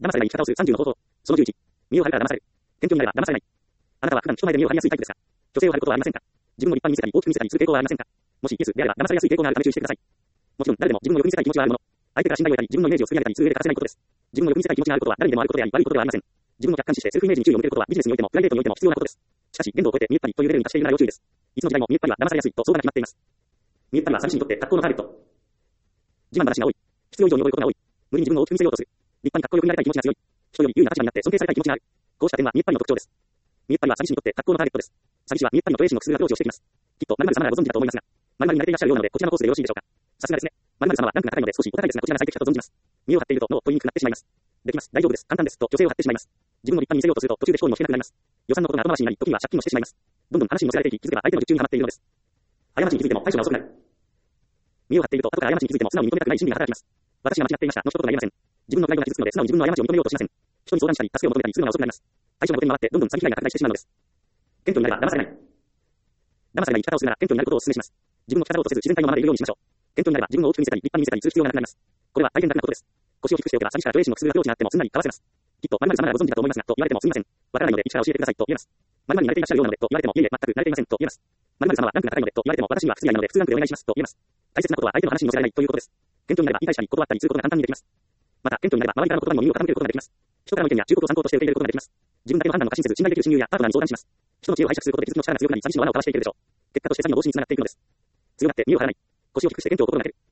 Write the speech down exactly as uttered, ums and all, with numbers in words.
騙されない生き方をするさんじゅうの方法。そのじゅういち。身を張るから騙される。謙虚になれば騙されない。あなたは普段人前で身を張りやすいタイプですか？虚勢を張ることはありませんか？自分を立派に見せたり大きく見せたりする傾向はありませんか？もしイエスであれば騙されやすい傾向があるため注意してください。もちろん誰でも自分の欲に見せたい気持ちはあるもの。相手から信頼を得たり自分のイメージを作り上げたりする上で欠かせないことです。自分の欲に見せたい気持ちがあることは誰にでもあることであり悪いことではありません。自分を客観視してセルフイメージに注意を向けることはビジネスにおいてもプライベートにおいても必要なことです。しかし限度を超えて見えっ張りというレベルに達しているなら要注意です。いつの時代も見えっ張りは騙されやすいと相場が決まっています。見えっ張りは詐欺師にとって格好のターゲット。自慢話が多い。必要以上に覚えることが多い。無理に自分を大きく見せようとする。立派に格好よくなりたい気持ちが強い。人より優位な立場になって尊敬されたい気持ちがある。こうした点は見えっ張りの特徴です。見えっ張りは詐欺師にとって格好のターゲットです。詐欺師は見えっ張りのトレーシングをするアプローチをしてきます。きっと〇〇様ならご存知だと思いますが、〇〇に慣れていらっしゃるようなのでこちらのコースでよろしいでしょうか。さすがですね。〇〇様はランクが高いので少しお高いですがこちらが最適かと存じます。身を張っていると脳を問いにくくなってしまいます。できます。大丈夫です。簡単です。と女性を張ってしまいます。自分を立派に見せようとすると途中で思考にもしてなくなります。予算のことが後回しになり、時には借金もしてしまいます。どんどん話に乗せられていき、気づけば相手の術中にはまっているのです。過ちに気づいても対処が遅くなる。身を張っていると後から過ちに気づいても素直に認めたくない心理が働きます。私は間違っていました。の一言が言えません。自分のプライドが傷つくので素直に自分の過ちを認めようとしません。人に相談したり、助けを求めたりするのが遅くなります。対処のことに回ってどんどん詐欺被害が拡大してしまうのです。謙虚になれば騙されない。騙されない生き方をするなら謙虚になることをお勧めします。自分の生き方をとせず自然体のままでいるようにしましょう。謙虚になれば自分を大きく見せたり、立派に見せたりする必要がなくなります。これは大変楽なことです。腰を低くしておけば詐欺師からトレーシングをするアプローチがあってもすんなりかわせます。きっと〇〇様ならご存知だと思いますが、と言われてもすみません。わからないので一から教えてくださいと言えます。〇〇に慣れていらっしゃるようなのでと言われてもいえいえ全く慣れていませんと言えます。〇〇様はランクが高いのでと言われても私には不釣り合いなので普通ランクでお願いしますと言えます。大切なことは相手の話に乗せられないということです。謙虚になれば理解したり断ったりすることが簡単にできます。また謙虚になれば周りからの言葉にも耳を傾けることができます。人からの意見や忠告を参考として受け入れることができます。自分だけの判断を過信せず信頼できる親友やパートナーに相談します。人の知恵を拝借することで傷つの力が強くなり、寂しの罠をかわしていけるでしょう。結果として詐欺の防止につながっていくのです。強がって身を張らない。腰を低くして謙虚を心がける。